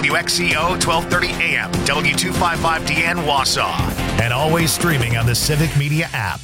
WXCO 1230 AM, W255DN Wausau, and always streaming on the Civic Media app.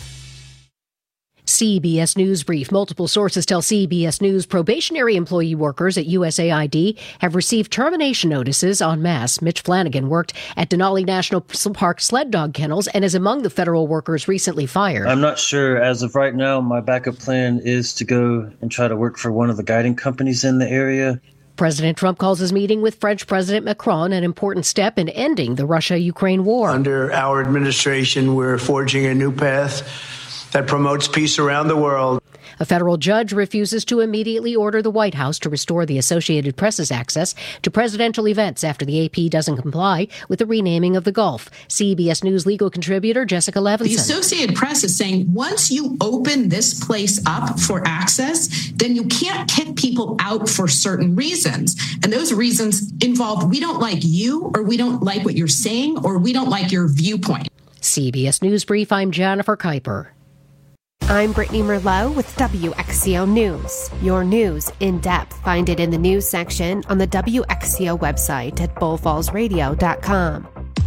CBS News Brief. Multiple sources tell CBS News probationary employee workers at USAID have received termination notices en masse. Mitch Flanagan worked at Denali National Park sled dog kennels and is among the federal workers recently fired. I'm not sure. As of right now, my backup plan is to go and try to work for one of the guiding companies in the area. President Trump calls his meeting with French President Macron an important step in ending the Russia-Ukraine war. Under our administration, we're forging a new path that promotes peace around the world. A federal judge refuses to immediately order the White House to restore the Associated Press's access to presidential events after the AP doesn't comply with the renaming of the Gulf. CBS News legal contributor Jessica Levinson. The Associated Press is saying once you open this place up for access, then you can't kick people out for certain reasons. And those reasons involve we don't like you, or we don't like what you're saying, or we don't like your viewpoint. CBS News Brief, I'm Jennifer Kuiper. I'm Brittany Merlot with WXCO News. Your news in depth. Find it in the news section on the WXCO website at bullfallsradio.com.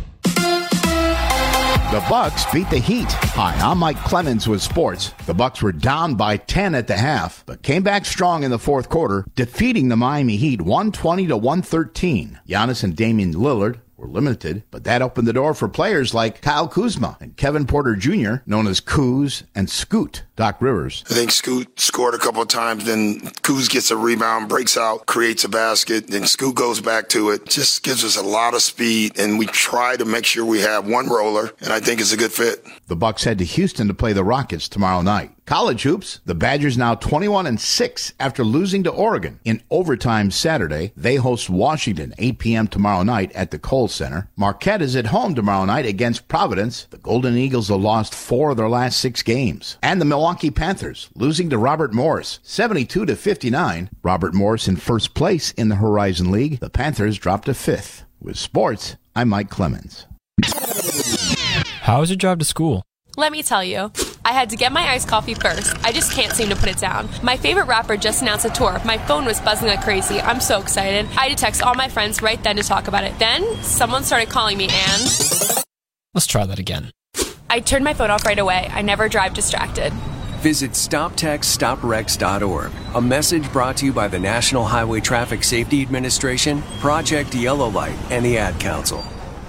The Bucks beat the Heat. Hi, I'm Mike Clemens with sports. The Bucks were down by 10 at the half, but came back strong in the fourth quarter, defeating the Miami Heat 120-113. Giannis and Damian Lillard were limited, but that opened the door for players like Kyle Kuzma and Kevin Porter Jr., known as Kuz and Scoot. Doc Rivers. I think Scoot scored a couple of times, then Kuz gets a rebound, breaks out, creates a basket, then Scoot goes back to it. Just gives us a lot of speed, and we try to make sure we have one roller, and I think it's a good fit. The Bucks head to Houston to play the Rockets tomorrow night. College hoops, the Badgers now 21-6 after losing to Oregon. In overtime Saturday, they host Washington 8 p.m. tomorrow night at the Kohl Center. Marquette is at home tomorrow night against Providence. The Golden Eagles have lost 4 of their last 6 games. And the Milwaukee Panthers losing to Robert Morris 72-59. Robert Morris in first place in the Horizon League. The Panthers dropped to 5th. With sports, I'm Mike Clemens. How was your drive to school? Let me tell you, I had to get my iced coffee first. I just can't seem to put it down. My favorite rapper just announced a tour. My phone was buzzing like crazy. I'm so excited. I had to text all my friends right then to talk about it. Then, someone started calling me and... Let's try that again. I turned my phone off right away. I never drive distracted. Visit StopTextStopWrecks.org. A message brought to you by the National Highway Traffic Safety Administration, Project Yellow Light, and the Ad Council.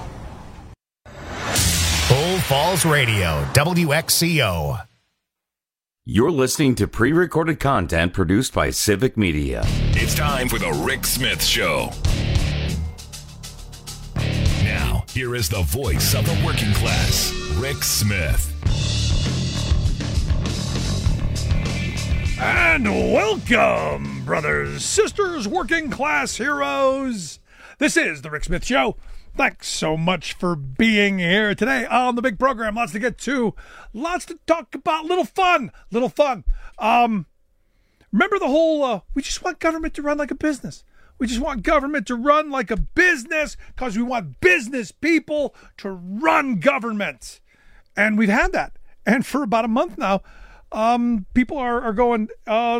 Bull Falls Radio, WXCO. You're listening to pre-recorded content produced by Civic Media. It's time for the Rick Smith Show. Now, here is the voice of the working class, Rick Smith. And welcome, brothers, sisters, working class heroes. This is the Rick Smith Show. Thanks so much for being here today on the big program. Lots to get to. Lots to talk about. Little fun. Remember the whole, we just want government to run like a business. We just want government to run like a business because we want business people to run government. And we've had that. And for about a month now, people are going,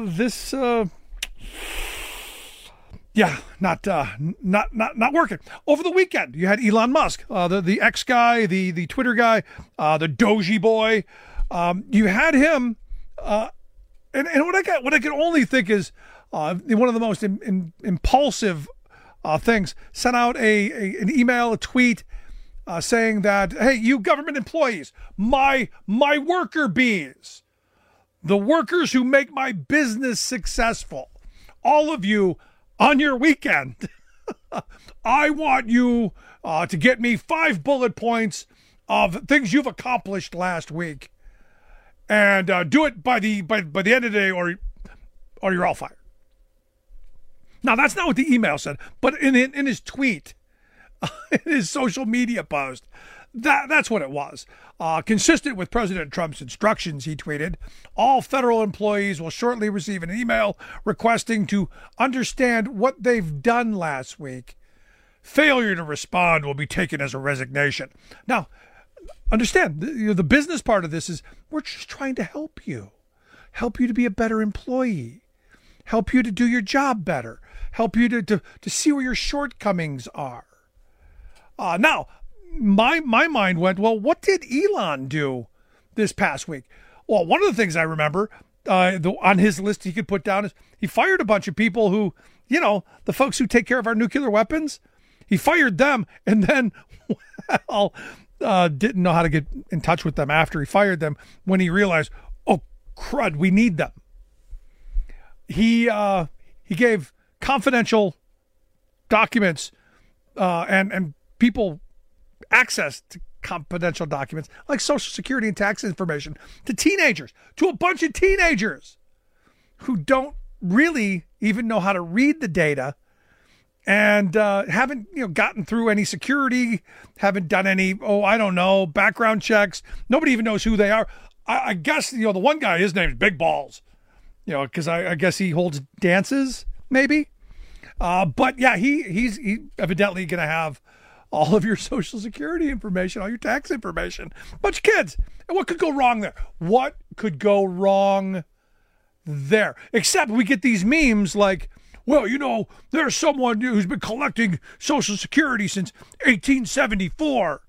not working. Over the weekend, you had Elon Musk, the X guy, the Twitter guy, the Doji boy. You had him, and what I can only think is one of the most impulsive things. Sent out an email, a tweet, saying that, hey, you government employees, my worker bees, the workers who make my business successful, all of you. On your weekend, I want you to get me 5 bullet points of things you've accomplished last week, and do it by the end of the day, or you're all fired. Now that's not what the email said, but in his tweet, in his social media post, that's what it was. Consistent with President Trump's instructions, he tweeted, all federal employees will shortly receive an email requesting to understand what they've done last week. Failure to respond will be taken as a resignation. Now, understand, the business part of this is we're just trying to help you to be a better employee, help you to do your job better, help you to see where your shortcomings are. Now, my mind went, well, what did Elon do this past week? Well, one of the things I remember on his list he could put down is he fired a bunch of people who, the folks who take care of our nuclear weapons. He fired them and then, didn't know how to get in touch with them after he fired them when he realized, oh, crud, we need them. He gave confidential documents and people access to confidential documents like Social Security and tax information to teenagers, to a bunch of teenagers who don't really even know how to read the data and haven't gotten through any security, haven't done any, background checks. Nobody even knows who they are. I guess, the one guy, his name is Big Balls, because I guess he holds dances, maybe. But yeah, he's evidently going to have all of your Social Security information, all your tax information. Bunch of kids. And what could go wrong there? What could go wrong there? Except we get these memes like, well, there's someone who's been collecting Social Security since 1874.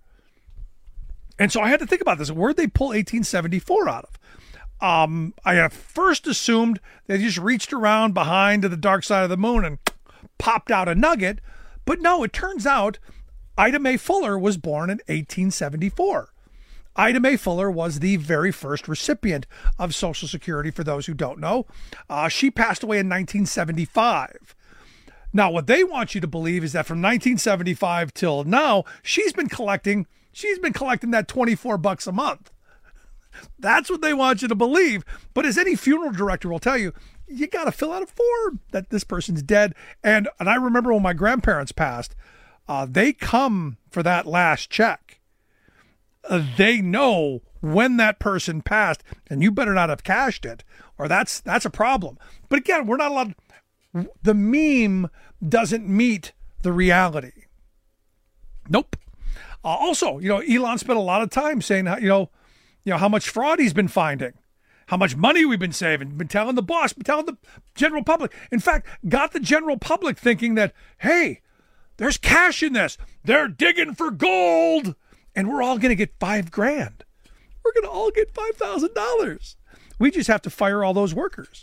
And so I had to think about this. Where'd they pull 1874 out of? I at first assumed they just reached around behind to the dark side of the moon and popped out a nugget. But no, it turns out Ida Mae Fuller was born in 1874. Ida Mae Fuller was the very first recipient of Social Security, for those who don't know. She passed away in 1975. Now, what they want you to believe is that from 1975 till now, she's been collecting that $24 a month. That's what they want you to believe. But as any funeral director will tell you, you got to fill out a form that this person's dead. And I remember when my grandparents passed, they come for that last check. They know when that person passed, and you better not have cashed it, or that's a problem. But again, we're not allowed. The meme doesn't meet the reality. Nope. Also, Elon spent a lot of time saying, how much fraud he's been finding, how much money we've been saving, been telling the boss, been telling the general public. In fact, got the general public thinking that, hey, there's cash in this. They're digging for gold. And we're all going to get $5,000. We're going to all get $5,000. We just have to fire all those workers.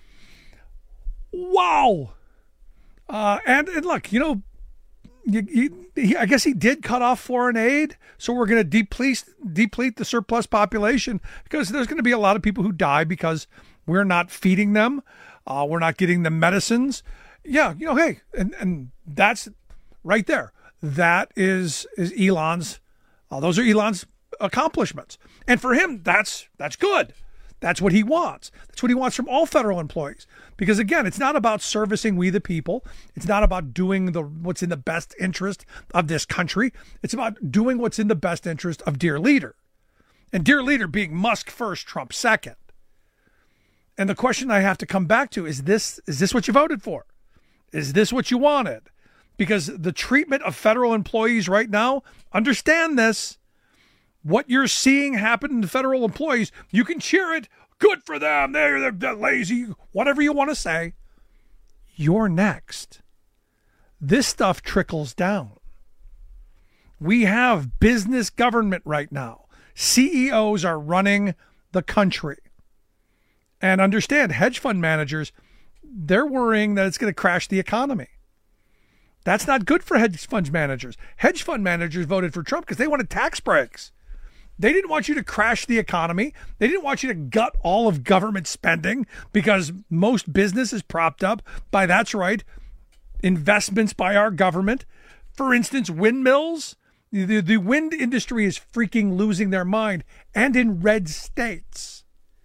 Wow. And look, I guess he did cut off foreign aid. So we're going to deplete the surplus population, because there's going to be a lot of people who die because we're not feeding them. We're not getting them medicines. Yeah. Hey, and that's right there. That is Elon's. Those are Elon's accomplishments. And for him, that's good. That's what he wants. That's what he wants from all federal employees. Because again, it's not about servicing we the people. It's not about doing what's in the best interest of this country. It's about doing what's in the best interest of dear leader. And dear leader being Musk first, Trump second. And the question I have to come back to is this what you voted for? Is this what you wanted? Because the treatment of federal employees right now, understand this, what you're seeing happen to federal employees, you can cheer it, good for them, they're lazy, whatever you want to say. You're next. This stuff trickles down. We have business government right now. CEOs are running the country. And understand, hedge fund managers, they're worrying that it's going to crash the economy. That's not good for hedge fund managers. Hedge fund managers voted for Trump because they wanted tax breaks. They didn't want you to crash the economy. They didn't want you to gut all of government spending, because most business is propped up by, that's right, investments by our government. For instance, windmills. The wind industry is freaking losing their mind, and in red states.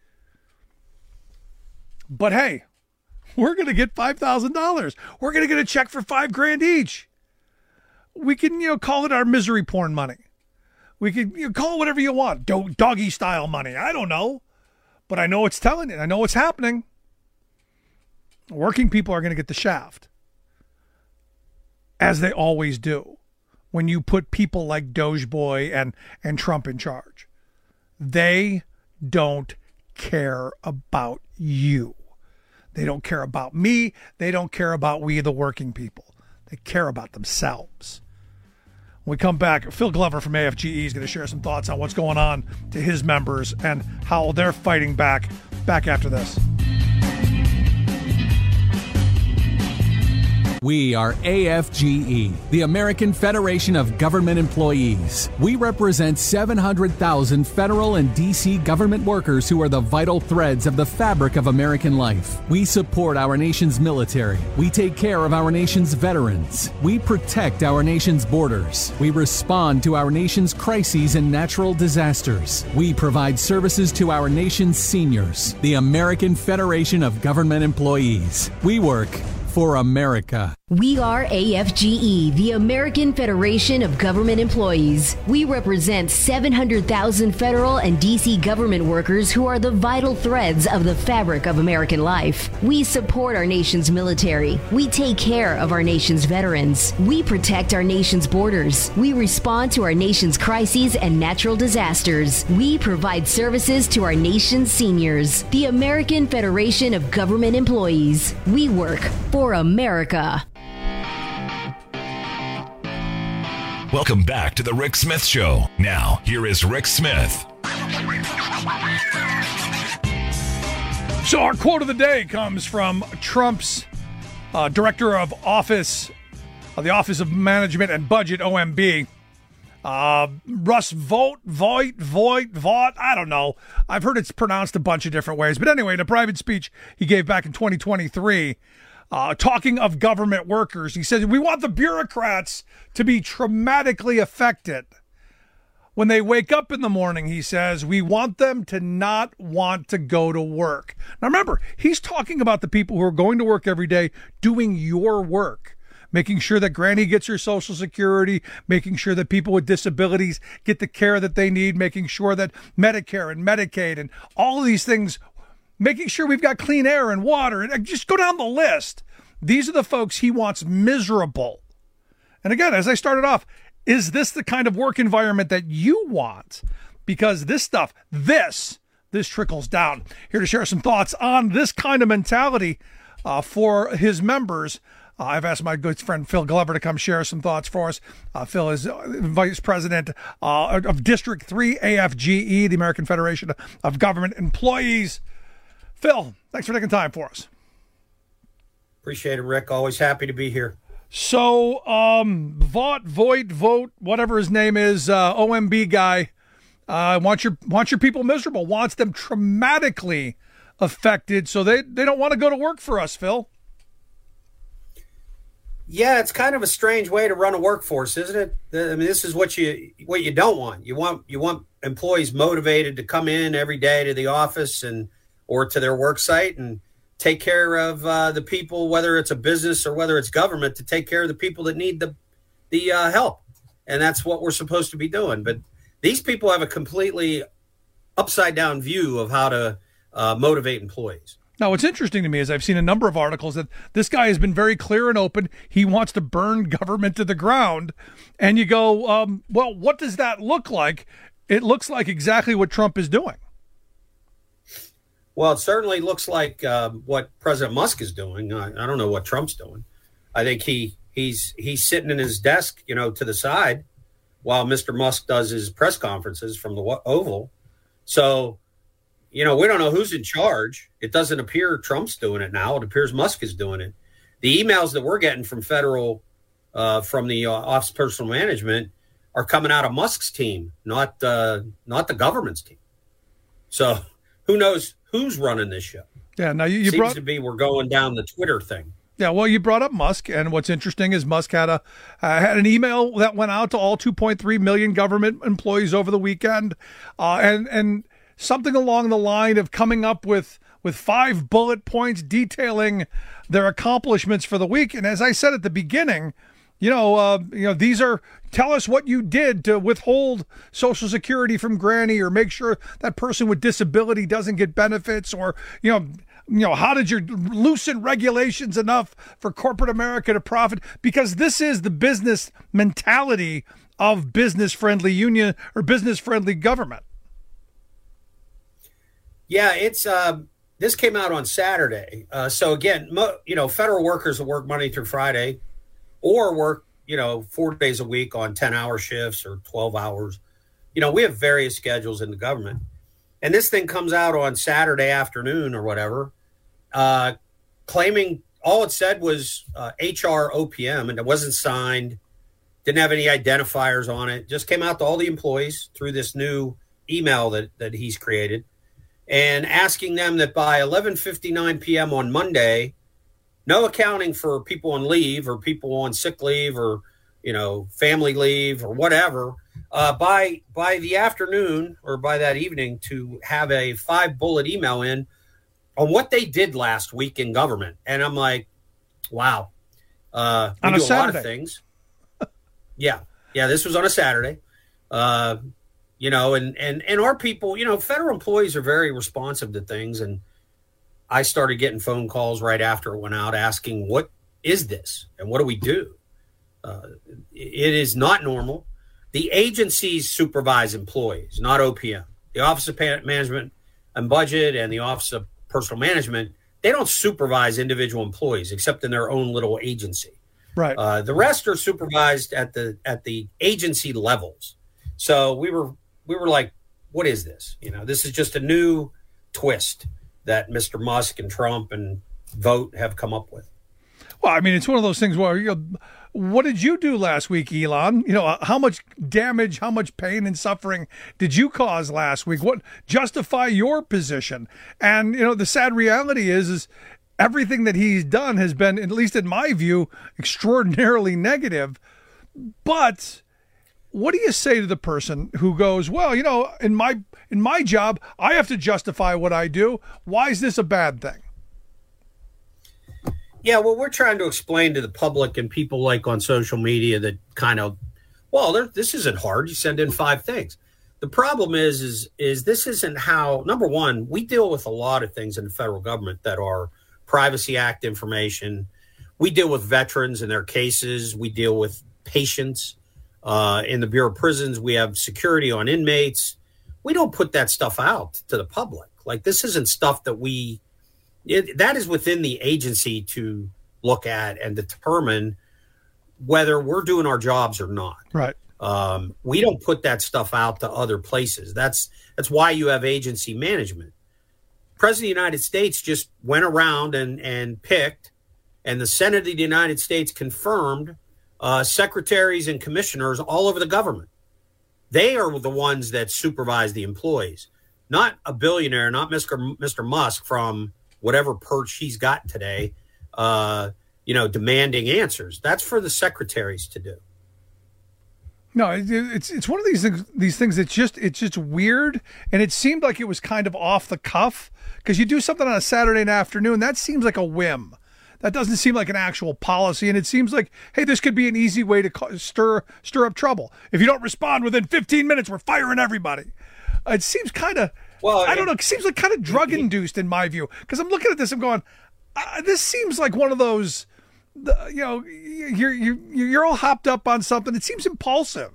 But hey, we're going to get $5,000. We're going to get a check for $5,000 each. We can, call it our misery porn money. We can call it whatever you want. Doggy style money. I don't know. But I know it's telling you. I know what's happening. Working people are going to get the shaft. As they always do. When you put people like Doge Boy and Trump in charge. They don't care about you. They don't care about me. They don't care about we, the working people. They care about themselves. When we come back, Phil Glover from AFGE is going to share some thoughts on what's going on to his members and how they're fighting back. Back after this. We are AFGE, the American Federation of Government Employees. We represent 700,000 federal and D.C. government workers who are the vital threads of the fabric of American life. We support our nation's military. We take care of our nation's veterans. We protect our nation's borders. We respond to our nation's crises and natural disasters. We provide services to our nation's seniors. The American Federation of Government Employees. We work for America. We are AFGE, the American Federation of Government Employees. We represent 700,000 federal and D.C. government workers who are the vital threads of the fabric of American life. We support our nation's military. We take care of our nation's veterans. We protect our nation's borders. We respond to our nation's crises and natural disasters. We provide services to our nation's seniors. The American Federation of Government Employees. We work for America. Welcome back to the Rick Smith Show. Now, here is Rick Smith. So our quote of the day comes from Trump's director of office, the Office of Management and Budget, OMB. Russ Vought, I don't know. I've heard it's pronounced a bunch of different ways. But anyway, in a private speech he gave back in 2023, talking of government workers, he said, we want the bureaucrats to be traumatically affected. When they wake up in the morning, he says, we want them to not want to go to work. Now remember, he's talking about the people who are going to work every day doing your work, making sure that Granny gets her Social Security, making sure that people with disabilities get the care that they need, making sure that Medicare and Medicaid and all of these things, making sure we've got clean air and water, and just go down the list. These are the folks he wants miserable. And again, as I started off, is this the kind of work environment that you want? Because this stuff, this trickles down. Here to share some thoughts on this kind of mentality for his members. I've asked my good friend Phil Glover to come share some thoughts for us. Phil is Vice President of District 3 AFGE, the American Federation of Government Employees. Phil, thanks for taking time for us. Appreciate it, Rick. Always happy to be here. So, Vogt, whatever his name is, OMB guy, wants your people miserable, wants them traumatically affected, so they don't want to go to work for us, Phil. Yeah, it's kind of a strange way to run a workforce, isn't it? I mean, this is what you don't want. You want employees motivated to come in every day to the office or to their work site and take care of the people, whether it's a business or whether it's government, to take care of the people that need the help. And that's what we're supposed to be doing. But these people have a completely upside down view of how to motivate employees. Now, what's interesting to me is I've seen a number of articles that this guy has been very clear and open. He wants to burn government to the ground. And you go, well, what does that look like? It looks like exactly what Trump is doing. Well, it certainly looks like what President Musk is doing. I don't know what Trump's doing. I think he's sitting in his desk, to the side while Mr. Musk does his press conferences from the Oval. So, we don't know who's in charge. It doesn't appear Trump's doing it now. It appears Musk is doing it. The emails that we're getting from from the Office of Personnel Management are coming out of Musk's team, not the government's team. So who knows who's running this show? Yeah, now you seems to be we're going down the Twitter thing. Yeah, well, you brought up Musk, and what's interesting is Musk had an email that went out to all 2.3 million government employees over the weekend, and something along the line of coming up with 5 bullet points detailing their accomplishments for the week. And as I said at the beginning, these are, tell us what you did to withhold Social Security from Granny, or make sure that person with disability doesn't get benefits, or, how did you loosen regulations enough for corporate America to profit? Because this is the business mentality of business-friendly union or business-friendly government. Yeah, it's this came out on Saturday. So again, federal workers will work Monday through Friday or work, 4 days a week on 10-hour shifts or 12 hours. We have various schedules in the government. And this thing comes out on Saturday afternoon or whatever, claiming all it said was HR OPM, and it wasn't signed, didn't have any identifiers on it, just came out to all the employees through this new email that he's created, and asking them that by 11:59 p.m. on Monday, no accounting for people on leave or people on sick leave or, family leave or whatever, by the afternoon or by that evening to have a 5-bullet email in on what they did last week in government. And I'm like, wow. We on do a Saturday. A lot of things. Yeah, this was on a Saturday. And our people, federal employees are very responsive to things. And I started getting phone calls right after it went out asking, what is this? And what do we do? It is not normal. The agencies supervise employees, not OPM. The Office of Management and Budget and the Office of Personal Management, they don't supervise individual employees except in their own little agency. Right. The rest are supervised at the agency levels. So we were like, what is this? This is just a new twist that Mr. Musk and Trump and Vogt have come up with. Well, I mean, it's one of those things where, what did you do last week, Elon? How much damage, how much pain and suffering did you cause last week? What justify your position? And, the sad reality is everything that he's done has been, at least in my view, extraordinarily negative. But what do you say to the person who goes, well, in my job, I have to justify what I do. Why is this a bad thing? Yeah, well, we're trying to explain to the public and people like on social media that kind of, this isn't hard. You send in 5 things. The problem is this isn't how, number one, we deal with a lot of things in the federal government that are Privacy Act information. We deal with veterans and their cases. We deal with patients. In the Bureau of Prisons, we have security on inmates. We don't put that stuff out to the public. Like, this isn't stuff that that is within the agency to look at and determine whether we're doing our jobs or not. Right. We don't put that stuff out to other places. That's why you have agency management. President of the United States just went around and picked, and the Senate of the United States confirmed secretaries and commissioners all over the government. They are the ones that supervise the employees, not a billionaire, not Mr. Musk from whatever perch he's got today, demanding answers. That's for the secretaries to do. No, it's one of these things that's just weird, and it seemed like it was kind of off the cuff because you do something on a Saturday afternoon. That seems like a whim. That doesn't seem like an actual policy, and it seems like, hey, this could be an easy way to stir up trouble. If you don't respond within 15 minutes, we're firing everybody. It seems kind of, I don't know, it seems like kind of drug-induced in my view, because I'm looking at this, I'm going, this seems like one of those, you're all hopped up on something. It seems impulsive.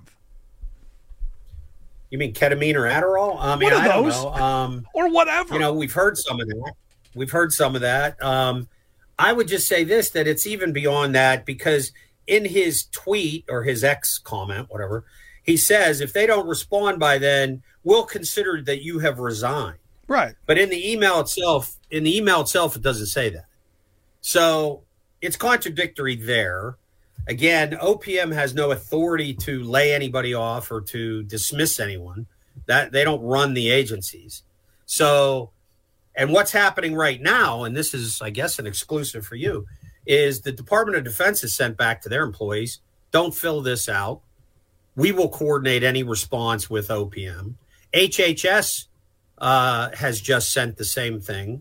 You mean ketamine or Adderall? I mean, I don't know. Or whatever. We've heard some of that. I would just say this, that it's even beyond that, because in his tweet or his X comment, whatever, he says, if they don't respond by then, we'll consider that you have resigned. Right. But in the email itself, it doesn't say that. So it's contradictory there. Again, OPM has no authority to lay anybody off or to dismiss anyone. That they don't run the agencies. So, and what's happening right now, and this is, I guess, an exclusive for you, is the Department of Defense has sent back to their employees, don't fill this out. We will coordinate any response with OPM. HHS has just sent the same thing.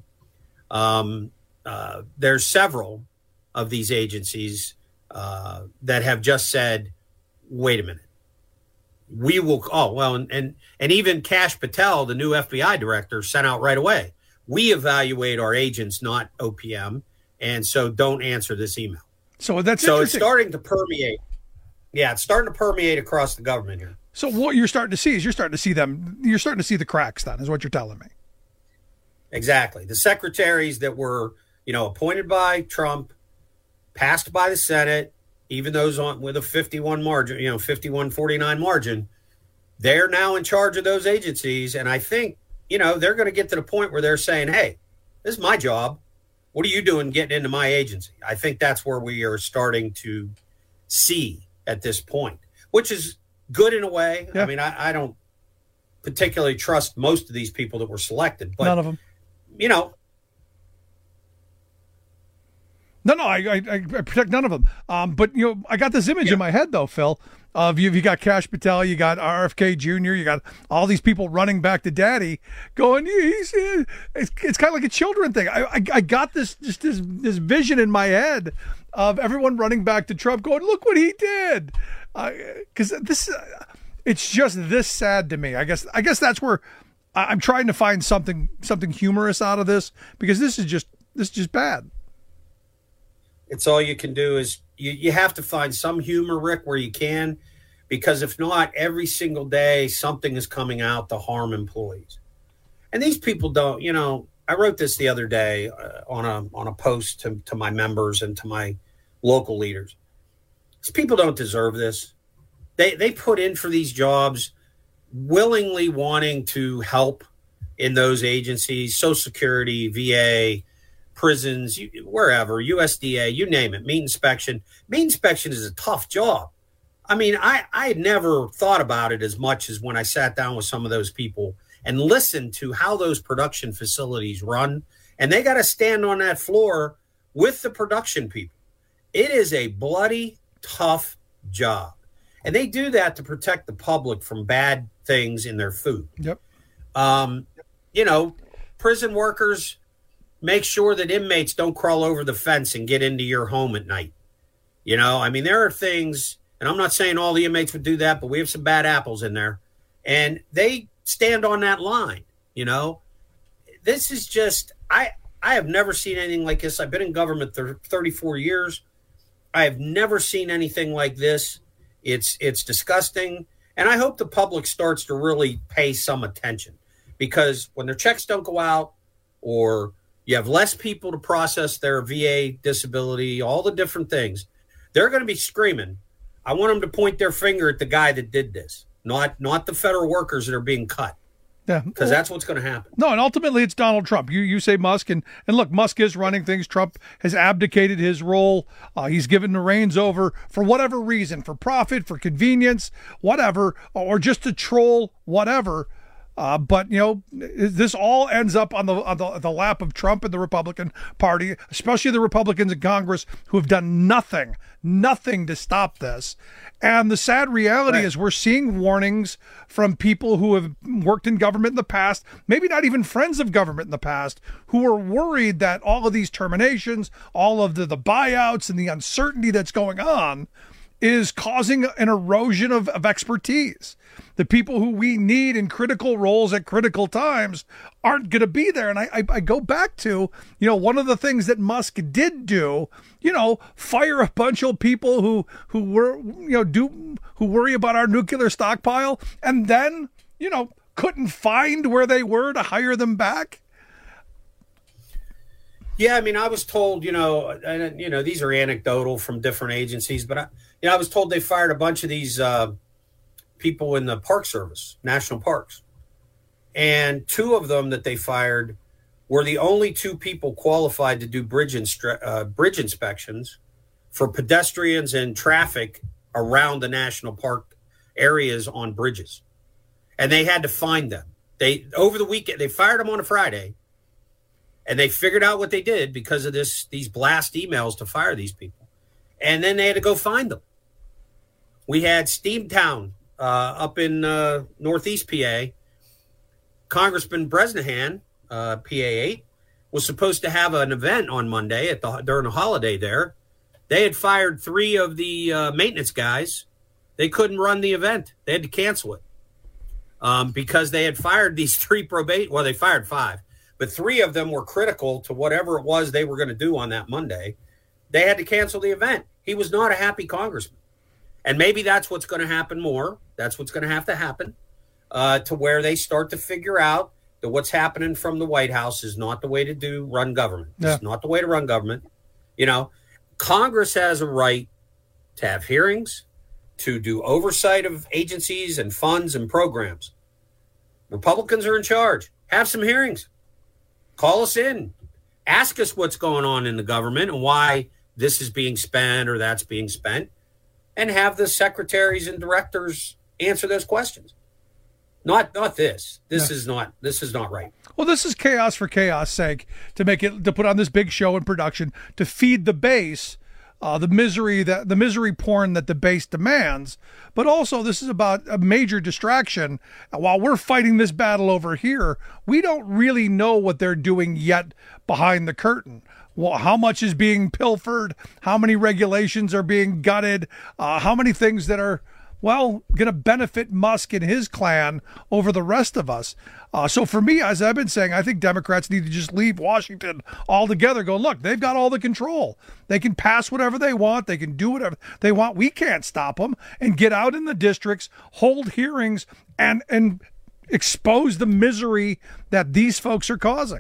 There's several of these agencies that have just said, wait a minute. We will, and even Kash Patel, the new FBI director, sent out right away. We evaluate our agents, not OPM, and so don't answer this email. So it's starting to permeate. Yeah, it's starting to permeate across the government here. So what you're starting to see is you're starting to see the cracks then, is what you're telling me. Exactly. The secretaries that were, appointed by Trump, passed by the Senate, even those with a 51 margin, 51-49 margin, they're now in charge of those agencies. And I think, they're going to get to the point where they're saying, hey, this is my job. What are you doing getting into my agency? I think that's where we are starting to see at this point, which is good in a way. Yeah. I mean, I don't particularly trust most of these people that were selected, but none of them. No, I protect none of them. But I got this image in my head though, Phil, of you got Kash Patel, you got RFK Jr., you got all these people running back to daddy going, it's kind of like a children thing. I got this vision in my head of everyone running back to Trump going, look what he did. Because it's just this sad to me. I guess that's where I'm trying to find something humorous out of this, because this is just bad. It's all you can do is you have to find some humor, Rick, where you can, because if not, every single day something is coming out to harm employees. And these people don't, I wrote this the other day on a post to my members and to my local leaders. These people don't deserve this. They put in for these jobs willingly wanting to help in those agencies, Social Security, VA, prisons, wherever, USDA, you name it, meat inspection. Meat inspection is a tough job. I mean, I had never thought about it as much as when I sat down with some of those people and listened to how those production facilities run. And they got to stand on that floor with the production people. It is a bloody tough job. And they do that to protect the public from bad things in their food. Yep. Prison workers make sure that inmates don't crawl over the fence and get into your home at night. There are things, and I'm not saying all the inmates would do that, but we have some bad apples in there. And they stand on that line, This is just, I have never seen anything like this. I've been in government 34 years. I have never seen anything like this. It's disgusting. And I hope the public starts to really pay some attention, because when their checks don't go out, or you have less people to process their VA disability, all the different things, they're going to be screaming. I want them to point their finger at the guy that did this, not the federal workers that are being cut. Yeah, because that's what's going to happen. No, and ultimately it's Donald Trump. You say Musk, and look, Musk is running things. Trump has abdicated his role. He's given the reins over for whatever reason, for profit, for convenience, whatever, or just to troll, whatever. But this all ends up on the lap of Trump and the Republican Party, especially the Republicans in Congress, who have done nothing to stop this. And the sad reality is we're seeing warnings from people who have worked in government in the past, maybe not even friends of government in the past, who are worried that all of these terminations, all of the buyouts and the uncertainty that's going on is causing an erosion of expertise. The people who we need in critical roles at critical times aren't going to be there. And I go back to, one of the things that Musk did do, fire a bunch of people who worry about our nuclear stockpile, and then, couldn't find where they were to hire them back. Yeah, I mean, I was told, these are anecdotal from different agencies, but I was told they fired a bunch of these people in the Park Service, national parks. And two of them that they fired were the only two people qualified to do bridge inspections for pedestrians and traffic around the national park areas on bridges. And they had to find them. Over the weekend, they fired them on a Friday. And they figured out what they did because of these blast emails to fire these people. And then they had to go find them. We had Steamtown up in Northeast PA. Congressman Bresnahan, PA 8, was supposed to have an event on Monday during a holiday there. They had fired 3 of the maintenance guys. They couldn't run the event. They had to cancel it because they had fired these 3 probate. Well, they fired 5. But 3 of them were critical to whatever it was they were going to do on that Monday. They had to cancel the event. He was not a happy congressman. And maybe that's what's going to happen more. That's what's going to have to happen to where they start to figure out that what's happening from the White House is not the way to run government. Yeah. It's not the way to run government. Congress has a right to have hearings, to do oversight of agencies and funds and programs. Republicans are in charge. Have some hearings. Call us in. Ask us what's going on in the government and why this is being spent or that's being spent, and have the secretaries and directors answer those questions. Not this. This is not right. Well, this is chaos for chaos sake, to put on this big show and production to feed the base the misery porn that the base demands. But also, this is about a major distraction. While we're fighting this battle over here, we don't really know what they're doing yet behind the curtain. Well, how much is being pilfered? How many regulations are being gutted? How many things that are, going to benefit Musk and his clan over the rest of us? So for me, as I've been saying, I think Democrats need to just leave Washington altogether. Go, look, they've got all the control. They can pass whatever they want. They can do whatever they want. We can't stop them. And get out in the districts, hold hearings, and expose the misery that these folks are causing.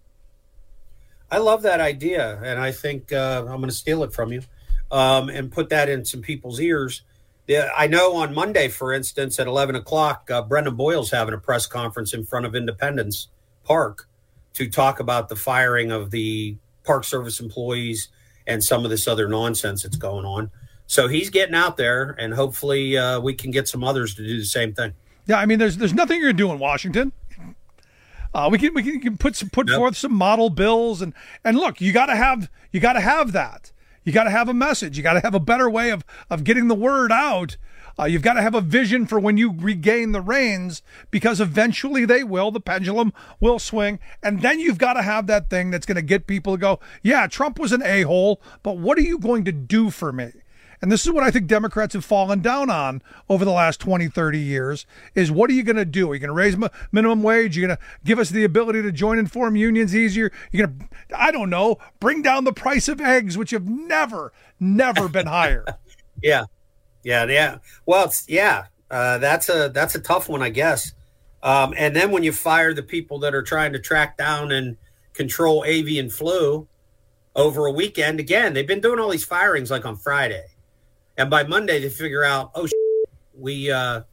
I love that idea, and I think I'm going to steal it from you and put that in some people's ears. I know on Monday, for instance, at 11 o'clock, Brendan Boyle's having a press conference in front of Independence Park to talk about the firing of the Park Service employees and some of this other nonsense that's going on. So he's getting out there, and hopefully we can get some others to do the same thing. Yeah, I mean, there's nothing you're going to do in Washington. We can put forth some model bills and look, you got to have that. You got to have a message. You got to have a better way of getting the word out. You've got to have a vision for when you regain the reins, because eventually the pendulum will swing. And then you've got to have that thing that's going to get people to go, yeah, Trump was an a-hole, but what are you going to do for me? And this is what I think Democrats have fallen down on over the last 20, 30 years, is what are you going to do? Are you going to raise minimum wage? You're going to give us the ability to join and form unions easier? You're going to, I don't know, bring down the price of eggs, which have never been higher. Yeah. Well, that's a tough one, I guess. And then when you fire the people that are trying to track down and control avian flu over a weekend, again, they've been doing all these firings like on Friday. And by Monday, they figure out, we fired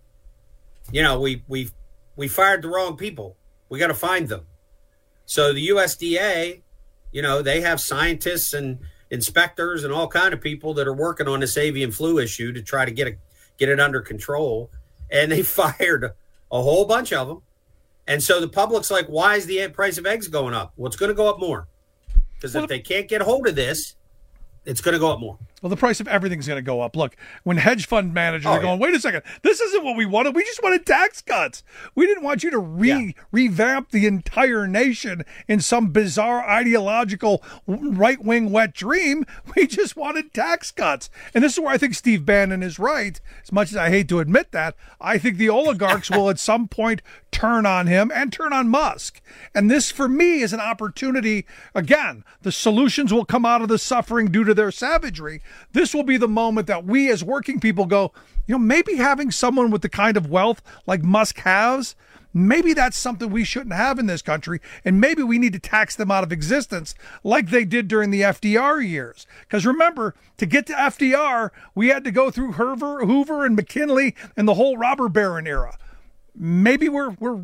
the wrong people. We got to find them. So the USDA, they have scientists and inspectors and all kind of people that are working on this avian flu issue to try to get it under control. And they fired a whole bunch of them. And so the public's like, why is the price of eggs going up? Well, it's going to go up more. Because if they can't get hold of this, it's going to go up more. Well, the price of everything's going to go up. Look, when hedge fund managers are going, wait a second, this isn't what we wanted. We just wanted tax cuts. We didn't want you to revamp the entire nation in some bizarre ideological right-wing wet dream. We just wanted tax cuts. And this is where I think Steve Bannon is right. As much as I hate to admit that, I think the oligarchs will at some point turn on him and turn on Musk. And this, for me, is an opportunity. Again, the solutions will come out of the suffering due to their savagery. This will be the moment that we as working people go, maybe having someone with the kind of wealth like Musk has, maybe that's something we shouldn't have in this country. And maybe we need to tax them out of existence like they did during the FDR years. Because remember, to get to FDR, we had to go through Hoover and McKinley and the whole robber baron era. Maybe we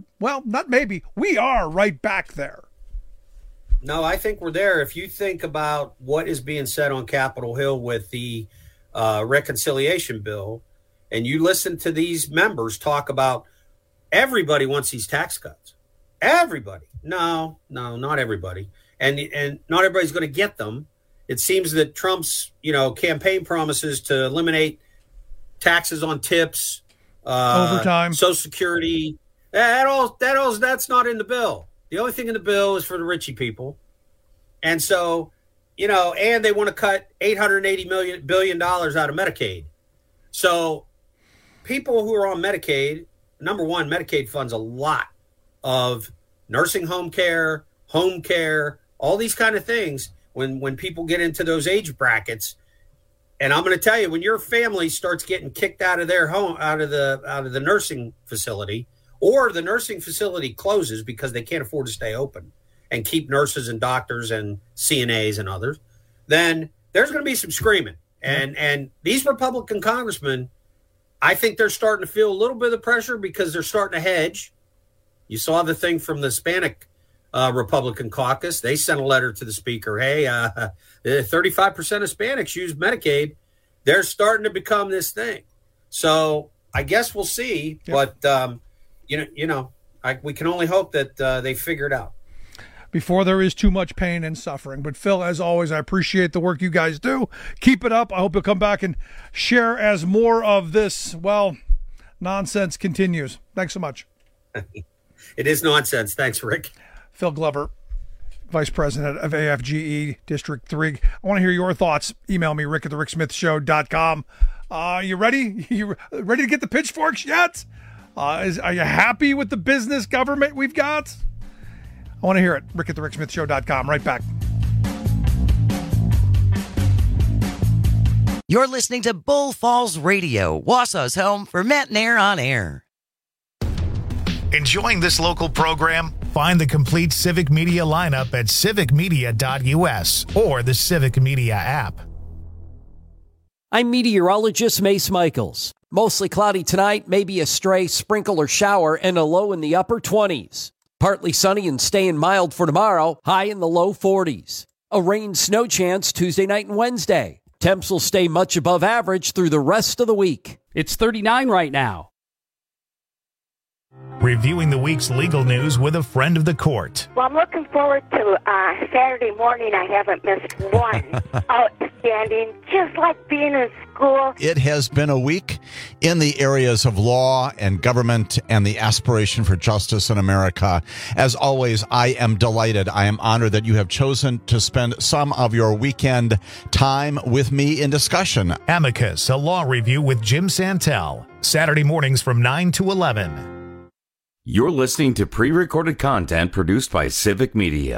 are right back there. No, I think we're there. If you think about what is being said on Capitol Hill with the reconciliation bill, and you listen to these members talk about everybody wants these tax cuts. Everybody. No, not everybody. And not everybody's going to get them. It seems that Trump's, campaign promises to eliminate taxes on tips, overtime, Social Security, that's not in the bill. The only thing in the bill is for the Richie people. And so, and they want to cut $880 billion out of Medicaid. So people who are on Medicaid, number one, Medicaid funds a lot of nursing home care, all these kind of things when people get into those age brackets. And I'm going to tell you, when your family starts getting kicked out of their home, out of the nursing facility, or the nursing facility closes because they can't afford to stay open and keep nurses and doctors and CNAs and others, then there's going to be some screaming. And these Republican congressmen, I think they're starting to feel a little bit of pressure because they're starting to hedge. You saw the thing from the Hispanic Republican caucus. They sent a letter to the speaker. Hey, 35% of Hispanics use Medicaid. They're starting to become this thing. So I guess we'll see. Yep. But, we can only hope that they figure it out before there is too much pain and suffering. But Phil, as always, I appreciate the work you guys do. Keep it up. I hope you'll come back and share as more of this, nonsense continues. Thanks so much. It is nonsense. Thanks, Rick. Phil Glover, Vice President of AFGE District 3. I want to hear your thoughts. Email me, rick@thericksmithshow.com. You ready? You ready to get the pitchforks yet? Are you happy with the business government we've got? I want to hear it. rick@thericksmithshow.com. Right back. You're listening to Bull Falls Radio, Wausau's home for Matt Nair on air. Enjoying this local program? Find the complete Civic Media lineup at civicmedia.us or the Civic Media app. I'm meteorologist Mace Michaels. Mostly cloudy tonight, maybe a stray sprinkle or shower, and a low in the upper 20s. Partly sunny and staying mild for tomorrow, high in the low 40s. A rain-snow chance Tuesday night and Wednesday. Temps will stay much above average through the rest of the week. It's 39 right now. Reviewing the week's legal news with a friend of the court. Well, I'm looking forward to Saturday morning. I haven't missed one. Outstanding, just like being in school. It has been a week in the areas of law and government and the aspiration for justice in America. As always, I am delighted. I am honored that you have chosen to spend some of your weekend time with me in discussion. Amicus, a law review with Jim Santel. Saturday mornings from 9 to 11. You're listening to pre-recorded content produced by Civic Media.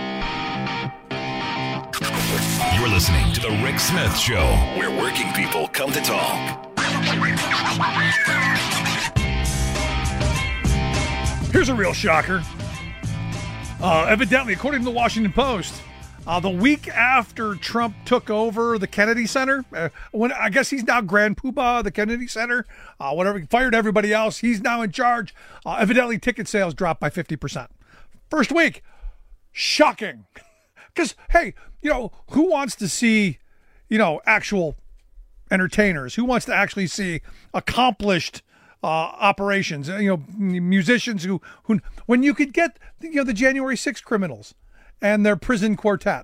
You're listening to The Rick Smith Show, where working people come to talk. Here's a real shocker. Evidently, according to the Washington Post, the week after Trump took over the Kennedy Center, when I guess he's now Grand Poobah, the Kennedy Center, whatever, fired everybody else. He's now in charge. Evidently, ticket sales dropped by 50%. First week. Shocking. Because, hey, who wants to see, actual entertainers? Who wants to actually see accomplished operations? Musicians who when you could get, the January 6th criminals and their prison quartet.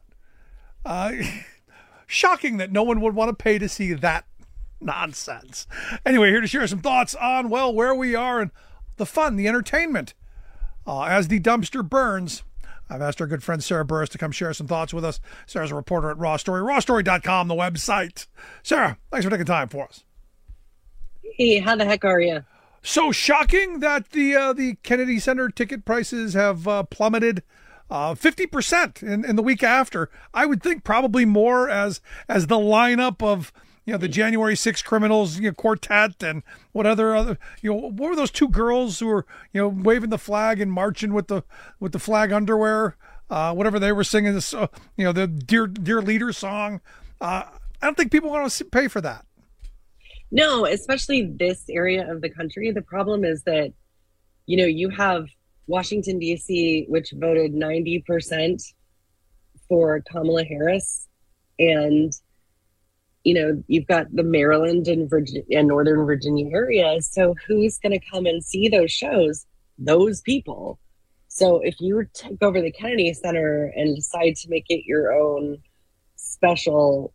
Shocking that no one would want to pay to see that nonsense. Anyway, here to share some thoughts on, where we are and the fun, the entertainment. As the dumpster burns, I've asked our good friend Sarah Burris to come share some thoughts with us. Sarah's a reporter at Raw Story, rawstory.com, the website. Sarah, thanks for taking time for us. Hey, how the heck are you? So shocking that the Kennedy Center ticket prices have plummeted 50% in the week after. I would think probably more as the lineup of the January 6th criminals quartet and what other what were those two girls who were waving the flag and marching with the flag underwear, whatever they were singing, this the dear leader song. I don't think people want to pay for that. No, especially this area of the country. The problem is that you have Washington, D.C., which voted 90% for Kamala Harris. And, you've got the Maryland and Northern Virginia areas. So who's going to come and see those shows? Those people. So if you take over the Kennedy Center and decide to make it your own special,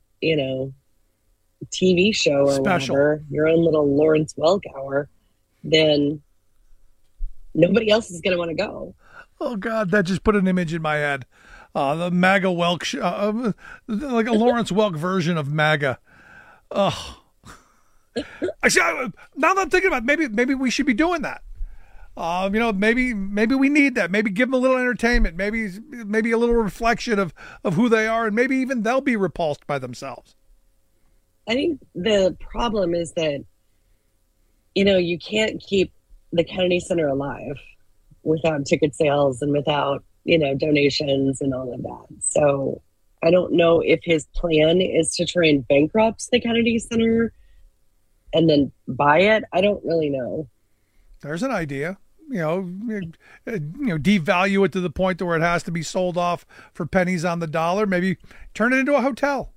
TV show or whatever, your own little Lawrence Welk hour, then nobody else is going to want to go. Oh, God, that just put an image in my head. The MAGA Welk, like a Lawrence Welk version of MAGA. Oh. Actually, now that I'm thinking about it, maybe we should be doing that. Maybe we need that. Maybe give them a little entertainment. Maybe a little reflection of who they are, and maybe even they'll be repulsed by themselves. I think the problem is that, you can't keep the Kennedy Center alive without ticket sales and without, donations and all of that. So I don't know if his plan is to try and bankrupt the Kennedy Center and then buy it. I don't really know. There's an idea. Devalue it to the point where it has to be sold off for pennies on the dollar. Maybe turn it into a hotel.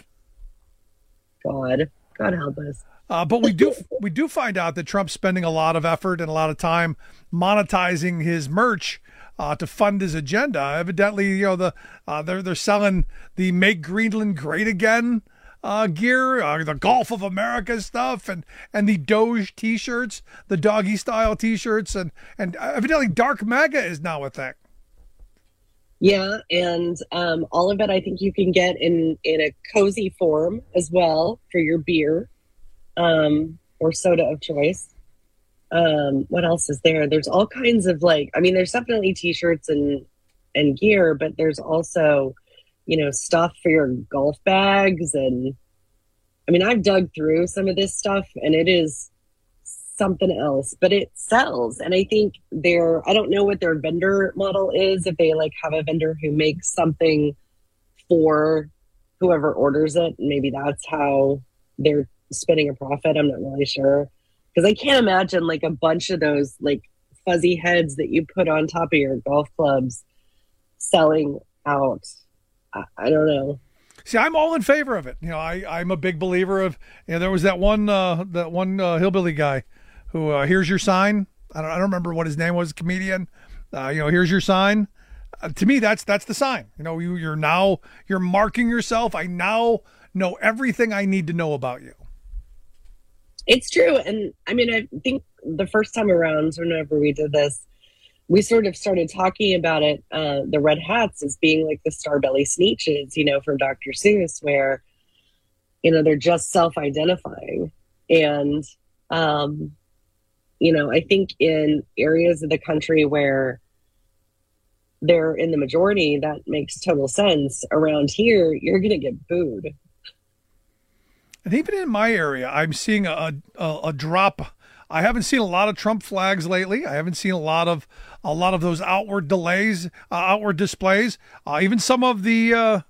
God help us. But we do find out that Trump's spending a lot of effort and a lot of time monetizing his merch to fund his agenda. Evidently, they're selling the "Make Greenland Great Again" gear, the Gulf of America stuff, and the Doge T-shirts, the doggy style T-shirts, and evidently Dark MAGA is now a thing. Yeah, and all of it I think you can get in a cozy form as well for your beer or soda of choice. What else is there? There's all kinds of there's definitely T-shirts and gear, but there's also stuff for your golf bags. And I've dug through some of this stuff and it is something else, but it sells. And I think I don't know what their vendor model is. If they have a vendor who makes something for whoever orders it, maybe that's how they're spinning a profit. I'm not really sure. Because I can't imagine a bunch of those fuzzy heads that you put on top of your golf clubs selling out. I don't know. See, I'm all in favor of it. I'm a big believer of. There was that one hillbilly guy who here's your sign. I don't remember what his name was. Comedian. Here's your sign. To me, that's the sign. You're marking yourself. I now know everything I need to know about you. It's true. And I think the first time around, whenever we did this, we sort of started talking about it, the red hats as being like the Starbelly Sneetches, from Dr. Seuss, where, they're just self-identifying. And, I think in areas of the country where they're in the majority, that makes total sense. Around here, you're going to get booed. And even in my area, I'm seeing a drop. I haven't seen a lot of Trump flags lately. I haven't seen a lot of those outward displays. Even some of the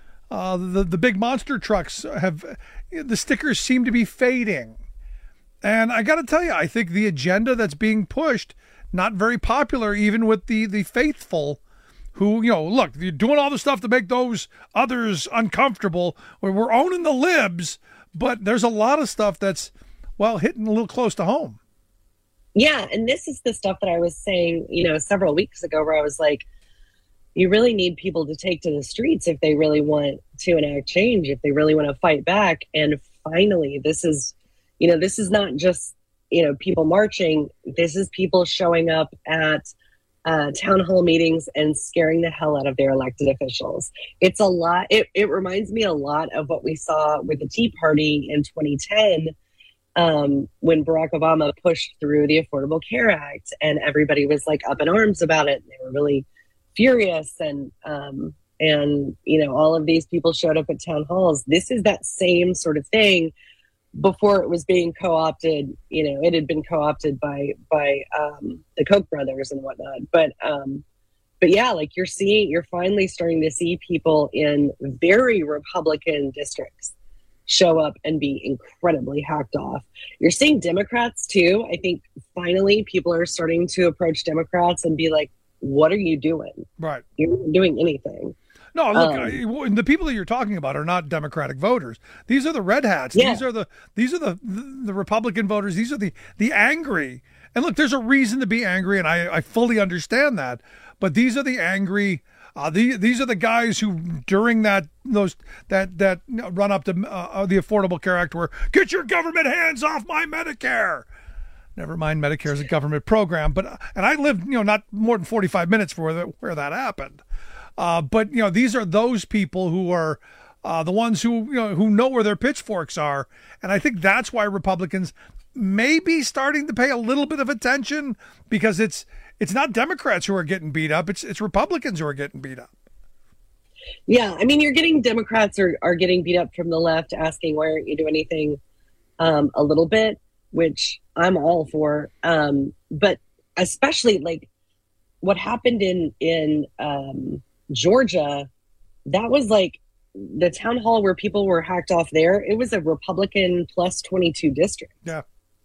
big monster trucks the stickers seem to be fading. And I got to tell you, I think the agenda that's being pushed, not very popular, even with the faithful, who, look, you're doing all the stuff to make those others uncomfortable. We're owning the libs, but there's a lot of stuff that's, hitting a little close to home. Yeah, and this is the stuff that I was saying, several weeks ago, where I was like, you really need people to take to the streets if they really want to enact change, if they really want to fight back. And finally, this is not just, people marching. This is people showing up at town hall meetings and scaring the hell out of their elected officials. It's a lot. It reminds me a lot of what we saw with the Tea Party in 2010, when Barack Obama pushed through the Affordable Care Act, and everybody was up in arms about it. They were really furious, and all of these people showed up at town halls. This is that same sort of thing. Before it was being co-opted, it had been co-opted by the Koch brothers and whatnot. But yeah, you're finally starting to see people in very Republican districts show up and be incredibly hacked off. You're seeing Democrats too. I think finally people are starting to approach Democrats and be like, what are you doing? Right. You're not doing anything. No, look, the people that you're talking about are not Democratic voters. These are the red hats. Yeah. These are the Republican voters. These are the angry. And look, there's a reason to be angry, and I fully understand that. But these are the angry. These are the guys who, during that run up to the Affordable Care Act, were get your government hands off my Medicare. Never mind, Medicare is a government program, and I lived not more than 45 minutes from where that happened. But these are those people who are the ones who know where their pitchforks are, and I think that's why Republicans may be starting to pay a little bit of attention, because it's not Democrats who are getting beat up; it's Republicans who are getting beat up. Yeah, you're getting Democrats are getting beat up from the left, asking why aren't you doing anything a little bit, which I'm all for. But especially like what happened in Georgia, that was like the town hall where people were hacked off there. It was a Republican plus 22 district. Yeah.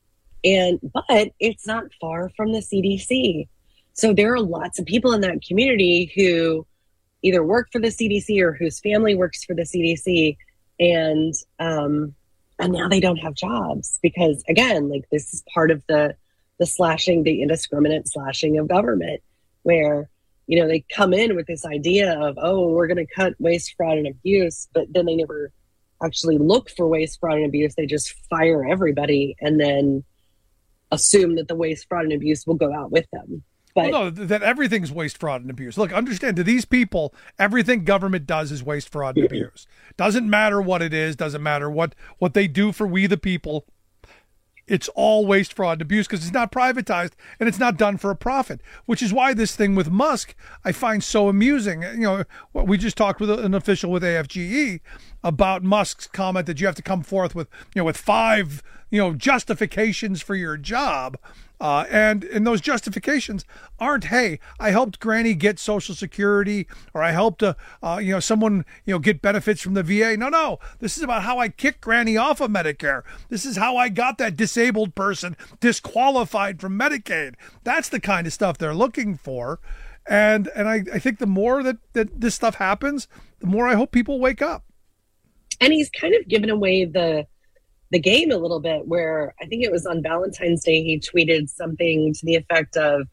But it's not far from the CDC. So there are lots of people in that community who either work for the CDC or whose family works for the CDC. And now they don't have jobs because, again, like this is part of the slashing, the indiscriminate slashing of government, where, you know, they come in with this idea of, oh, we're going to cut waste, fraud, and abuse, but then they never actually look for waste, fraud, and abuse. They just fire everybody and then assume that the waste, fraud, and abuse will go out with them. But well, no, that everything's waste, fraud, and abuse. Look, understand, to these people, everything government does is waste, fraud, and abuse. Doesn't matter what it is. Doesn't matter what they do for we the people. It's all waste, fraud, and abuse because it's not privatized and it's not done for a profit, which is why this thing with Musk I find so amusing. You know, we just talked with an official with AFGE about Musk's comment that you have to come forth with, you know, with 5, you know, justifications for your job. And those justifications aren't, hey, I helped Granny get Social Security, or I helped someone, you know, get benefits from the VA. No, this is about how I kicked Granny off of Medicare. This is how I got that disabled person disqualified from Medicaid. That's the kind of stuff they're looking for. And I think the more that this stuff happens, the more I hope people wake up. And he's kind of given away the game a little bit, where I think it was on Valentine's Day, he tweeted something to the effect of,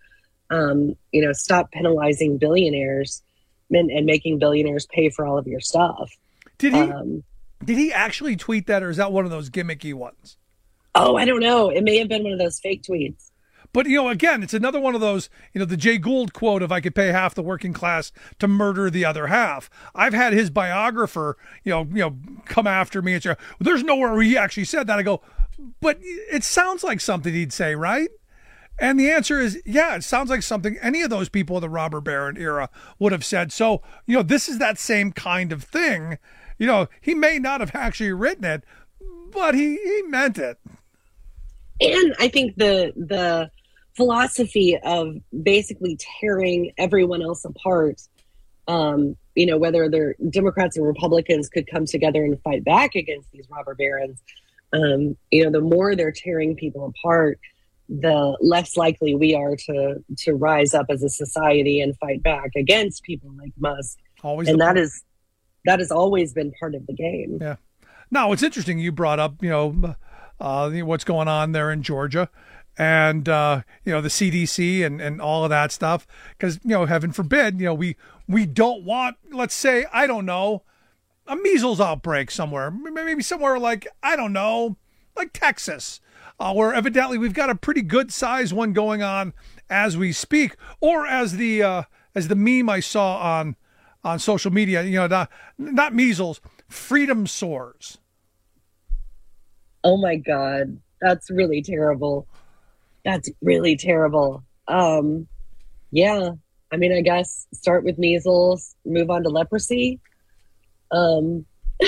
stop penalizing billionaires and making billionaires pay for all of your stuff. Did he actually tweet that, or is that one of those gimmicky ones? Oh, I don't know. It may have been one of those fake tweets. But, you know, again, it's another one of those, you know, the Jay Gould quote of I could pay half the working class to murder the other half. I've had his biographer, you know, come after me and say, there's nowhere where he actually said that. I go, but it sounds like something he'd say, right? And the answer is, yeah, it sounds like something any of those people of the robber baron era would have said. So, you know, this is that same kind of thing. You know, he may not have actually written it, but he meant it. And I think the philosophy of basically tearing everyone else apart, whether they're Democrats and Republicans could come together and fight back against these robber barons. The more they're tearing people apart, the less likely we are to rise up as a society and fight back against people like Musk. And that has always been part of the game. Yeah. Now, it's interesting you brought up, what's going on there in Georgia. And, the CDC and all of that stuff, because, heaven forbid, we don't want, let's say, I don't know, a measles outbreak somewhere, maybe somewhere like, I don't know, like Texas, where evidently we've got a pretty good size one going on as we speak, or as the meme I saw on social media, not measles, freedom sores. Oh my God, that's really terrible. That's really terrible. Yeah. I mean, I guess start with measles, move on to leprosy. But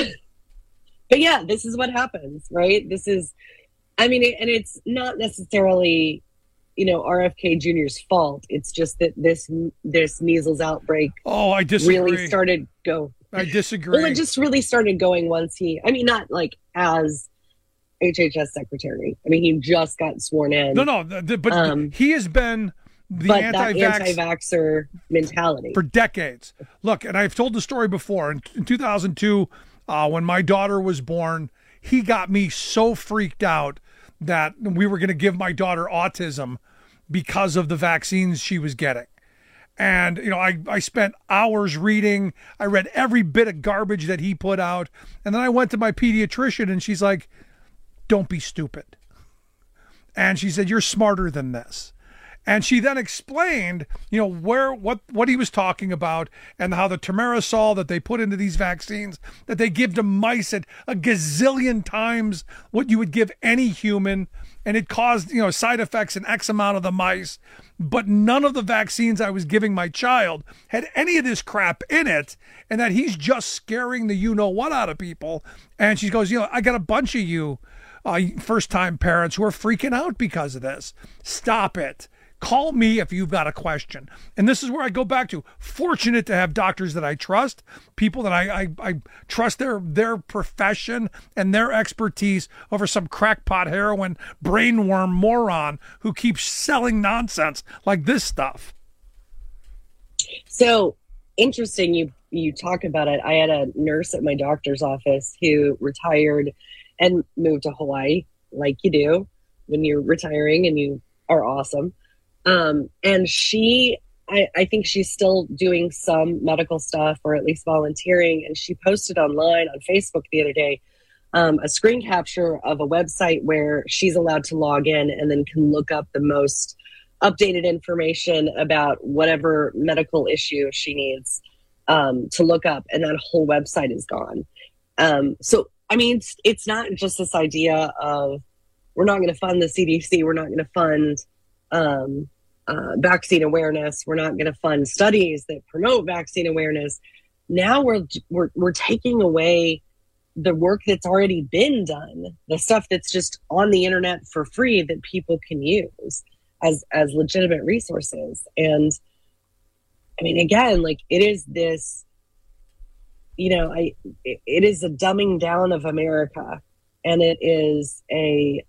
yeah, this is what happens, right? and it's not necessarily, RFK Jr.'s fault. It's just that this measles outbreak. Oh, I disagree. Really started I disagree. Well, it just really started going once not like as HHS secretary. I mean, he just got sworn in. But he has been the anti-vaxxer mentality for decades. Look, and I've told the story before. In 2002, when my daughter was born, he got me so freaked out that we were going to give my daughter autism because of the vaccines she was getting. And, I spent hours reading. I read every bit of garbage that he put out. And then I went to my pediatrician and she's like, don't be stupid. And she said, you're smarter than this. And she then explained, what he was talking about and how the thimerosal that they put into these vaccines, that they give to mice at a gazillion times what you would give any human. And it caused, side effects in X amount of the mice. But none of the vaccines I was giving my child had any of this crap in it. And that he's just scaring the you-know-what out of people. And she goes, I got a bunch of you first-time parents who are freaking out because of this. Stop it. Call me if you've got a question. And this is where I go back to. Fortunate to have doctors that I trust, people that I trust their profession and their expertise over some crackpot heroin brainworm moron who keeps selling nonsense like this stuff. So interesting you talk about it. I had a nurse at my doctor's office who retired and moved to Hawaii, like you do when you're retiring and you are awesome. And she, I think she's still doing some medical stuff or at least volunteering. And she posted online on Facebook the other day, a screen capture of a website where she's allowed to log in and then can look up the most updated information about whatever medical issue she needs, to look up. And that whole website is gone. So, I mean, it's not just this idea of we're not going to fund the CDC. We're not going to fund, vaccine awareness. We're not going to fund studies that promote vaccine awareness. Now we're taking away the work that's already been done, the stuff that's just on the internet for free that people can use as legitimate resources. And I mean, again, like it is this, it is a dumbing down of America, and it is a,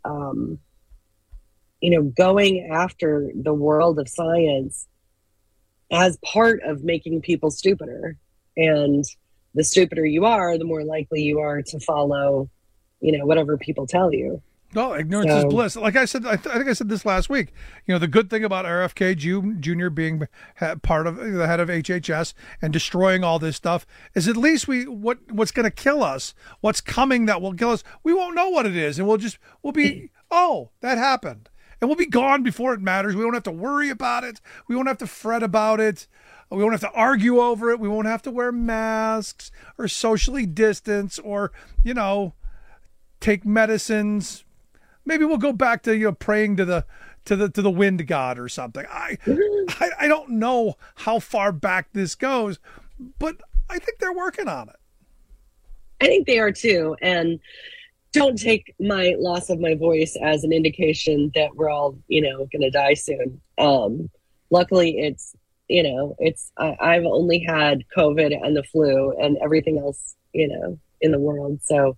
going after the world of science as part of making people stupider. And the stupider you are, the more likely you are to follow, whatever people tell you. No, ignorance is bliss. Like I said, I think I said this last week. The good thing about RFK Jr. being part of the head of HHS and destroying all this stuff is at least what's going to kill us, what's coming that will kill us, we won't know what it is, and we'll be that happened, and we'll be gone before it matters. We won't have to worry about it. We won't have to fret about it. We won't have to argue over it. We won't have to wear masks or socially distance or take medicines. Maybe we'll go back to praying to the wind god or something. I don't know how far back this goes, but I think they're working on it. I think they are too, and don't take my loss of my voice as an indication that we're all going to die soon. Luckily, it's I've only had COVID and the flu and everything else in the world. So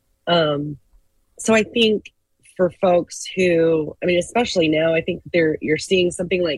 I think. For folks who, especially now, I think you're seeing something like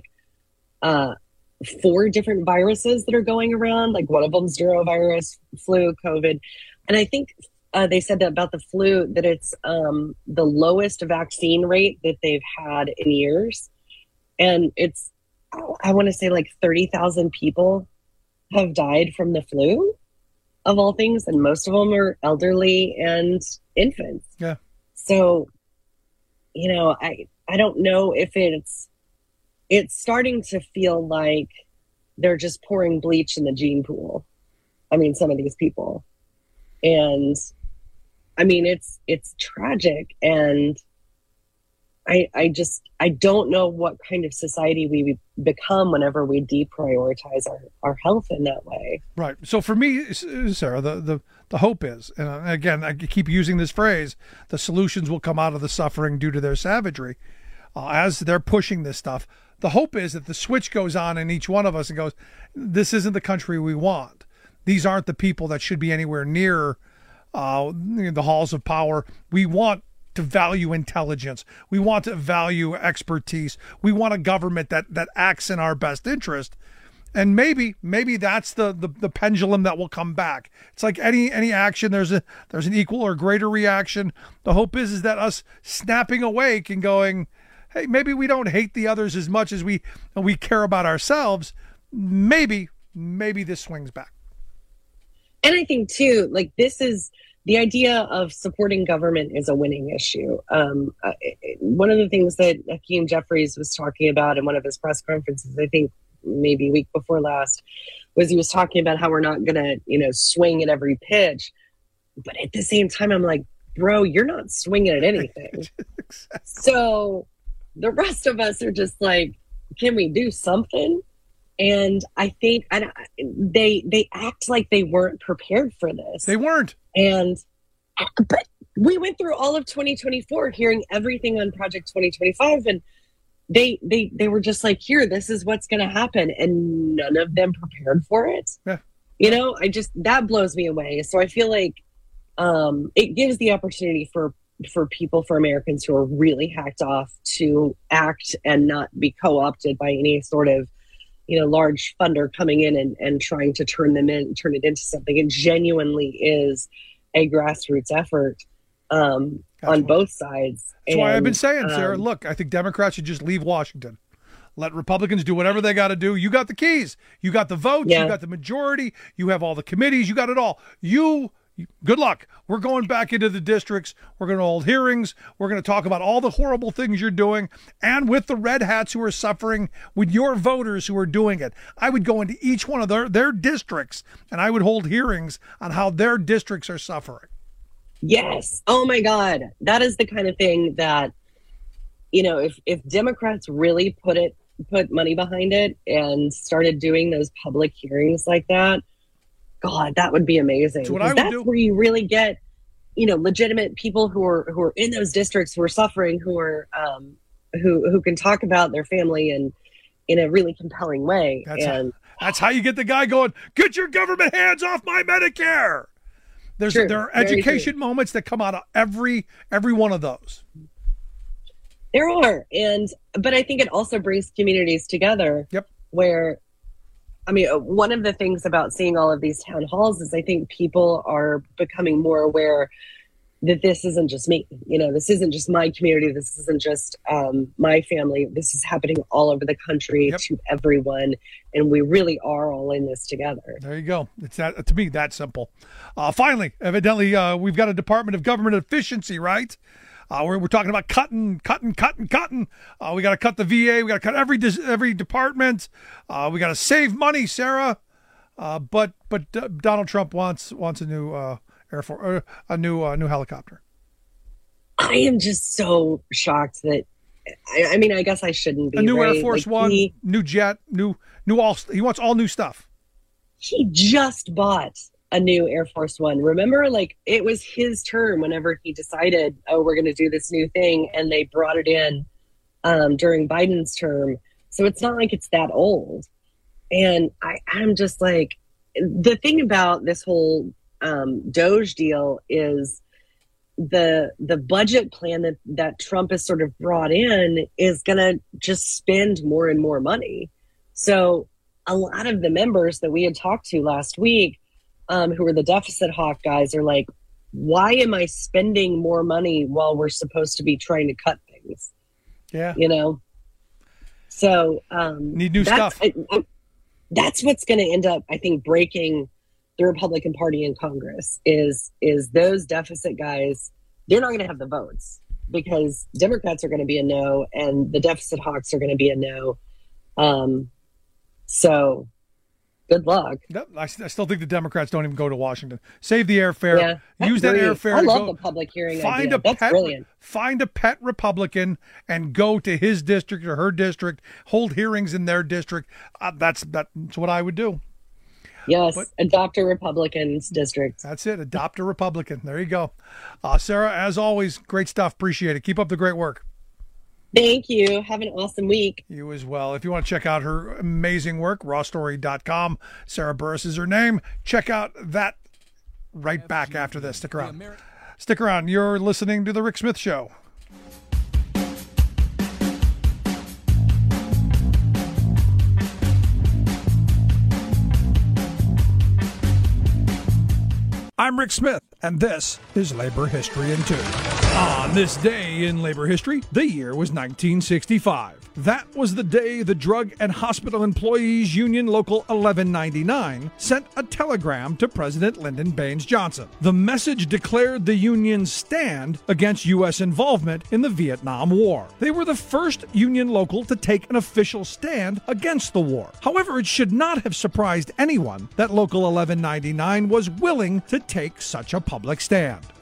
4 different viruses that are going around. Like one of them's neurovirus, flu, COVID. And I think they said that about the flu, that it's the lowest vaccine rate that they've had in years. And it's, I want to say like 30,000 people have died from the flu, of all things. And most of them are elderly and infants. Yeah. So, I don't know if it's starting to feel like they're just pouring bleach in the gene pool. Some of these people. And it's tragic. And I don't know what kind of society we become whenever we deprioritize our health in that way. Right. So for me, Sarah, the hope is, and again, I keep using this phrase, the solutions will come out of the suffering due to their savagery. As they're pushing this stuff, the hope is that the switch goes on in each one of us and goes, this isn't the country we want. These aren't the people that should be anywhere near the halls of power. We want to value intelligence. We want to value expertise. We want a government that acts in our best interest. And maybe that's the pendulum that will come back. It's like any action, there's an equal or greater reaction. The hope is that us snapping awake and going, hey, maybe we don't hate the others as much as we care about ourselves. Maybe this swings back. And I think too, like this is the idea of supporting government is a winning issue. One of the things that Hakeem Jeffries was talking about in one of his press conferences, I think maybe a week before last, was he was talking about how we're not going to, swing at every pitch. But at the same time, I'm like, bro, you're not swinging at anything. Exactly. So the rest of us are just like, can we do something? And I think they act like they weren't prepared for this. They weren't. But we went through all of 2024 hearing everything on Project 2025, and they were just like, here, this is what's going to happen, and none of them prepared for it. Yeah. You know, that blows me away. So I feel like it gives the opportunity for people, for Americans who are really hacked off, to act and not be co-opted by any sort of, large funder coming in and trying to turn it into something. It genuinely is a grassroots effort on both sides. That's why I've been saying, Sarah, look, I think Democrats should just leave Washington. Let Republicans do whatever they got to do. You got the keys. You got the votes. You got the majority. You have all the committees. You got it all. Good luck. We're going back into the districts. We're going to hold hearings. We're going to talk about all the horrible things you're doing. And with the red hats who are suffering, with your voters who are doing it, I would go into each one of their districts, and I would hold hearings on how their districts are suffering. Yes. Oh, my God. That is the kind of thing that, if Democrats really put money behind it and started doing those public hearings like that, God, that would be amazing. That's where you really get, legitimate people who are in those districts, who are suffering, who are who can talk about their family in a really compelling way. That's how you get the guy going, get your government hands off my Medicare. There are education moments that come out of every one of those. There are, but I think it also brings communities together. Yep. Where, one of the things about seeing all of these town halls is I think people are becoming more aware that this isn't just me. This isn't just my community. This isn't just my family. This is happening all over the country to everyone, and we really are all in this together. There you go. It's to me that simple. Finally, evidently, we've got a Department of Government Efficiency, right? We're talking about cutting. We got to cut the VA. We got to cut every department. We got to save money, Sarah. But Donald Trump wants a new Air Force, a new helicopter. I am just so shocked that. I guess I shouldn't be. A new Air Force One, new jet, new all. He wants all new stuff. He just bought a new Air Force One. Remember, it was his term whenever he decided, we're going to do this new thing, and they brought it in during Biden's term. So it's not like it's that old. And I'm just like, the thing about this whole DOGE deal is the budget plan that Trump has sort of brought in is going to just spend more and more money. So a lot of the members that we had talked to last week, who are the deficit hawk guys, are like, why am I spending more money while we're supposed to be trying to cut things? Yeah. So need new stuff. That's what's going to end up, I think, breaking the Republican Party in Congress is those deficit guys. They're not going to have the votes because Democrats are going to be a no and the deficit hawks are going to be a no. So good luck. I still think the Democrats don't even go to Washington. Save the airfare. Use that airfare. I love the public hearing idea. That's brilliant. Find a pet Republican and go to his district or her district. Hold hearings in their district. That's what I would do. Yes, adopt a Republican's district. That's it. Adopt a Republican. There you go. Sarah, as always, great stuff. Appreciate it. Keep up the great work. Thank you. Have an awesome week. You as well. If you want to check out her amazing work, rawstory.com. Sarah Burris is her name. Check out that right back after this. Stick around. Stick around. You're listening to The Rick Smith Show. I'm Rick Smith, and this is Labor History in 2. On this day in labor history, the year was 1965. That was the day the Drug and Hospital Employees Union Local 1199 sent a telegram to President Lyndon Baines Johnson. The message declared the union's stand against U.S. involvement in the Vietnam War. They were the first union local to take an official stand against the war. However, it should not have surprised anyone that Local 1199 was willing to take such a public stand.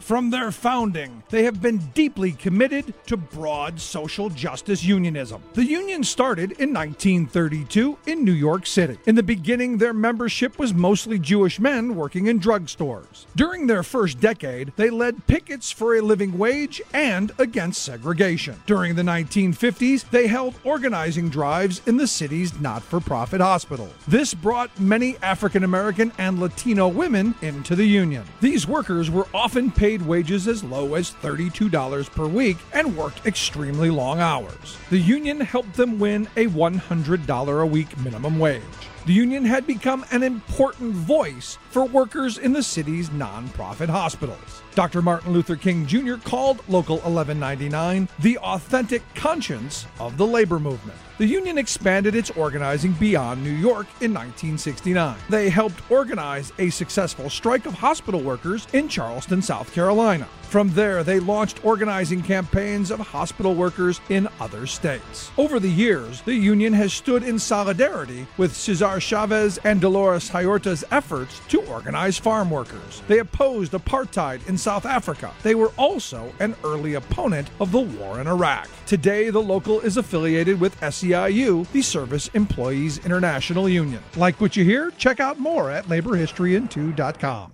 From their founding, they have been deeply committed to broad social justice unionism. The union started in 1932 in New York City. In the beginning, their membership was mostly Jewish men working in drugstores. During their first decade, they led pickets for a living wage and against segregation. During the 1950s, they held organizing drives in the city's not-for-profit hospitals. This brought many African American and Latino women into the union. These workers were often paid wages as low as $32 per week and worked extremely long hours. The union helped them win a $100 a week minimum wage. The union had become an important voice for workers in the city's nonprofit hospitals. Dr. Martin Luther King Jr. called Local 1199 the authentic conscience of the labor movement. The union expanded its organizing beyond New York in 1969. They helped organize a successful strike of hospital workers in Charleston, South Carolina. From there, they launched organizing campaigns of hospital workers in other states. Over the years, the union has stood in solidarity with Cesar Chavez and Dolores Huerta's efforts to organize farm workers. They opposed apartheid in South Africa. They were also an early opponent of the war in Iraq. Today, the local is affiliated with SEIU, the Service Employees International Union. Like what you hear? Check out more at laborhistoryin2.com.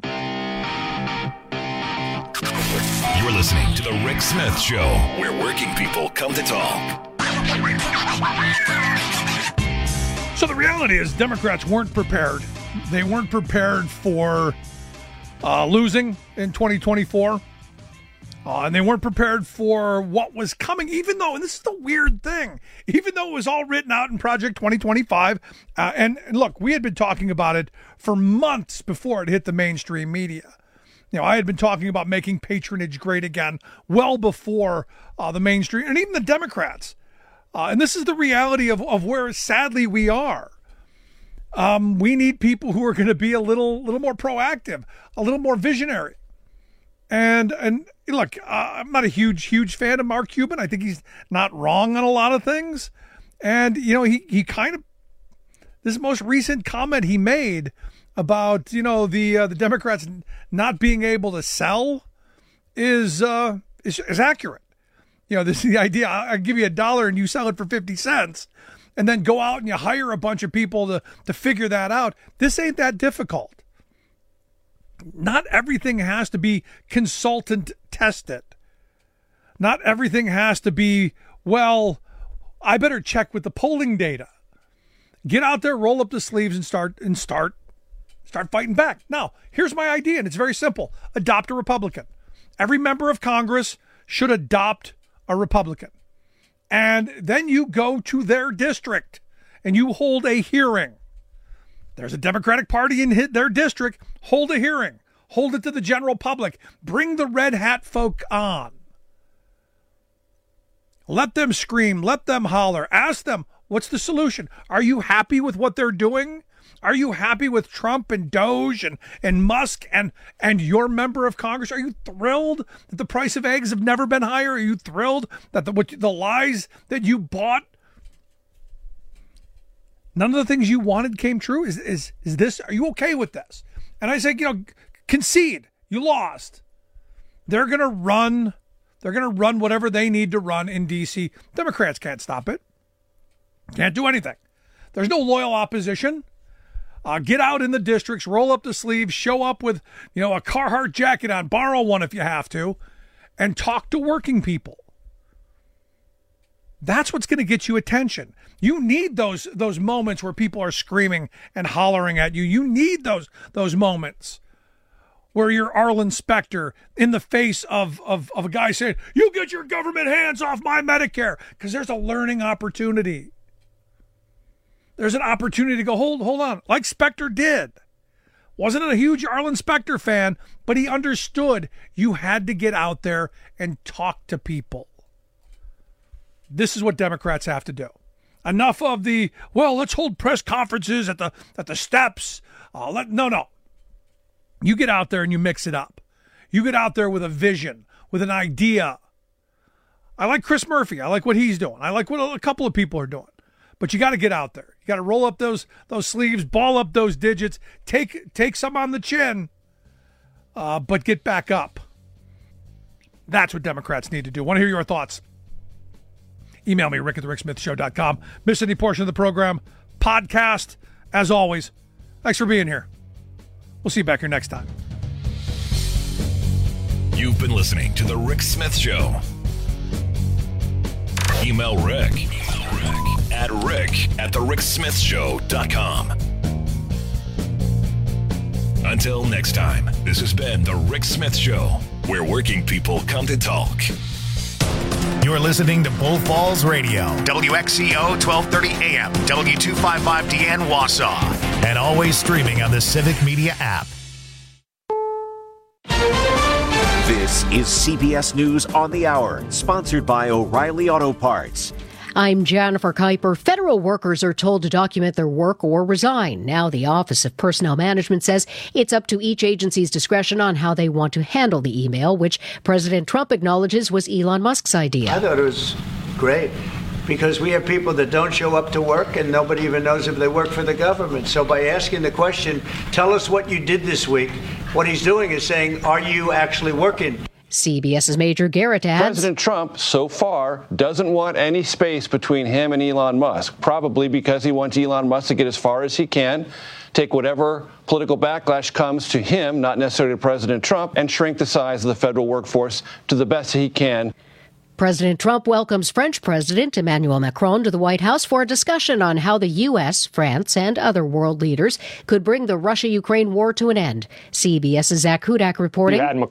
You're listening to The Rick Smith Show, where working people come to talk. So the reality is Democrats weren't prepared. They weren't prepared for losing in 2024. And they weren't prepared for what was coming, even though, and this is the weird thing, even though it was all written out in Project 2025. And look, we had been talking about it for months before it hit the mainstream media. You know, I had been talking about making patronage great again well before the mainstream and even the Democrats. And this is the reality of where, sadly, we are. We need people who are going to be a little more proactive, a little more visionary. And look, I'm not a huge fan of Mark Cuban. I think he's not wrong on a lot of things. And, you know, he kind of, this most recent comment he made about, you know, the Democrats not being able to sell is accurate. You know, this is the idea. I give you $1 and you sell it for 50 cents and then go out and you hire a bunch of people to figure that out. This ain't that difficult. Not everything has to be consultant tested. Not everything has to be, well, I better check with the polling data. Get out there, roll up the sleeves and start fighting back. Now, here's my idea, and it's very simple. Adopt a Republican. Every member of Congress should adopt a Republican. And then you go to their district and you hold a hearing. There's a Democratic Party in their district. Hold a hearing. Hold it to the general public. Bring the red hat folk on. Let them scream. Let them holler. Ask them, what's the solution? Are you happy with what they're doing? Are you happy with Trump and Doge and Musk and your member of Congress? Are you thrilled that the price of eggs have never been higher? Are you thrilled that the lies that you bought, none of the things you wanted came true? Is this, are you okay with this? And I say, you know, concede. You lost. They're going to run whatever they need to run in D.C. Democrats can't stop it. Can't do anything. There's no loyal opposition. Get out in the districts, roll up the sleeves, show up with, you know, a Carhartt jacket on, borrow one if you have to, and talk to working people. That's what's going to get you attention. You need those moments where people are screaming and hollering at you. You need those moments where you're Arlen Specter in the face of a guy saying, you get your government hands off my Medicare, because there's a learning opportunity. There's an opportunity to go, hold on, like Specter did. Wasn't a huge Arlen Specter fan, but he understood you had to get out there and talk to people. This is what Democrats have to do. Enough of the, well, let's hold press conferences at the steps. No. You get out there and you mix it up. You get out there with a vision, with an idea. I like Chris Murphy. I like what he's doing. I like what a couple of people are doing. But you got to get out there. You got to roll up those sleeves, ball up those digits, take some on the chin, but get back up. That's what Democrats need to do. Want to hear your thoughts? Email me, rick@thericksmithshow.com. Miss any portion of the program, podcast, as always. Thanks for being here. We'll see you back here next time. You've been listening to The Rick Smith Show. Email Rick at rick@thericksmithshow.com. Until next time, this has been The Rick Smith Show, where working people come to talk. You're listening to Bull Falls Radio, WXCO 1230 AM, W255DN Wausau, and always streaming on the Civic Media app. This is CBS News on the Hour, sponsored by O'Reilly Auto Parts. I'm Jennifer Kuiper. Federal workers are told to document their work or resign. Now the Office of Personnel Management says it's up to each agency's discretion on how they want to handle the email, which President Trump acknowledges was Elon Musk's idea. I thought it was great because we have people that don't show up to work and nobody even knows if they work for the government. So by asking the question, tell us what you did this week, what he's doing is saying, are you actually working? CBS's Major Garrett adds, President Trump, so far, doesn't want any space between him and Elon Musk, probably because he wants Elon Musk to get as far as he can, take whatever political backlash comes to him, not necessarily to President Trump, and shrink the size of the federal workforce to the best he can. President Trump welcomes French President Emmanuel Macron to the White House for a discussion on how the U.S., France, and other world leaders could bring the Russia-Ukraine war to an end. CBS's Zach Hudak reporting.